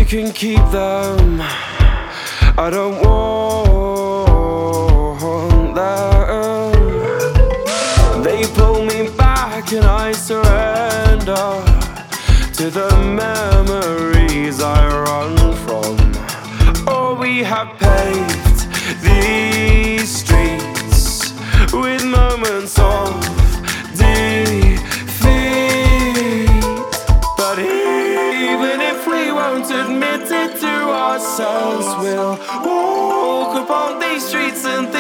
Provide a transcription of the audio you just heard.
can keep them. I don't want them. They pull me back and I surrender to the memories I run from. Oh, we have paved these streets with moments of defeat. But even if we won't admit it to ourselves, we'll walk upon these streets and